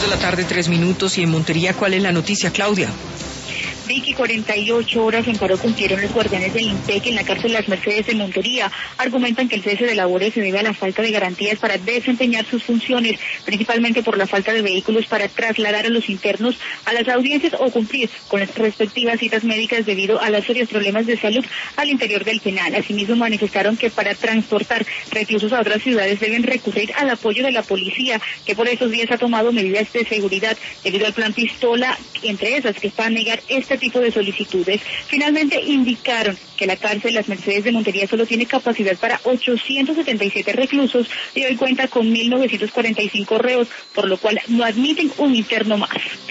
2:03 p.m. y en Montería, ¿cuál es la noticia, Claudia? Vicky, 48 horas en paro cumplieron los guardianes del INPEC en la cárcel Las Mercedes de Montería. Argumentan que el cese de labores se debe a la falta de garantías para desempeñar sus funciones, principalmente por la falta de vehículos para trasladar a los internos a las audiencias o cumplir con las respectivas citas médicas debido a los serios problemas de salud al interior del penal. Asimismo, manifestaron que para transportar reclusos a otras ciudades deben recurrir al apoyo de la policía, que por esos días ha tomado medidas de seguridad debido al plan Pistola, entre esas que está a negar este tipo de solicitudes. Finalmente indicaron que la cárcel Las Mercedes de Montería solo tiene capacidad para 877 reclusos y hoy cuenta con 1.945 reos, por lo cual no admiten un interno más.